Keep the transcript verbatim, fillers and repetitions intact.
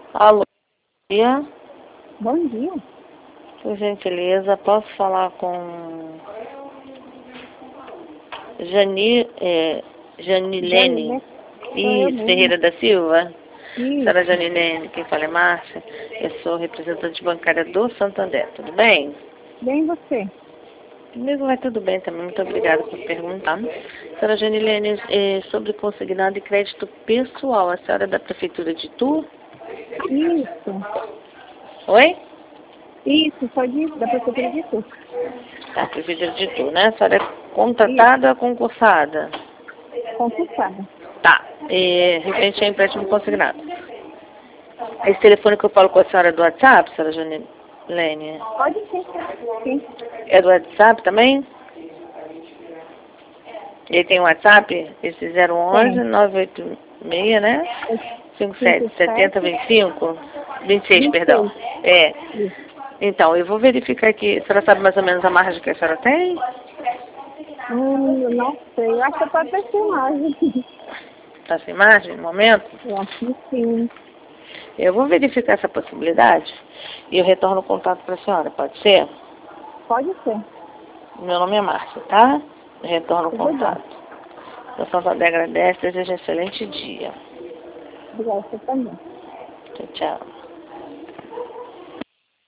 Alô, bom dia. Bom dia. Por gentileza, posso falar com Jani, é, Janilene Isso, Ferreira da Silva? Isso. Senhora Janilene, quem fala é Márcia. Eu sou representante bancária do Santander, tudo bem? Bem você. Comigo vai tudo bem também, muito obrigada por perguntar. Senhora Janilene, é, sobre consignado de crédito pessoal, a senhora é da Prefeitura de Itu? Isso. Oi? Isso, só de, da Prefeitura de Itu. Tá, Prefeitura de Itu, né? A senhora é contratada ou concursada? Concursada. Tá, é, referente a empréstimo consignado. Esse telefone que eu falo com a senhora é do WhatsApp, senhora Janilene? Pode ser. Sim. É do WhatsApp também? Ele tem WhatsApp? Esse zero onze, nove oito seis, né? cinco sete sete zero dois cinco? vinte e seis, perdão. É. Isso. Então, eu vou verificar aqui. A senhora sabe mais ou menos a margem que a senhora tem? Hum, eu não sei. Eu acho que eu tô até sem margem. Está sem margem no momento? Eu acho que sim. Eu vou verificar essa possibilidade e eu retorno o contato para a senhora, pode ser? Pode ser. Meu nome é Márcia, tá? Eu retorno o Tudo bem. contato. O Santander agradece, deseja um excelente dia. Obrigada, você também. Tchau, tchau.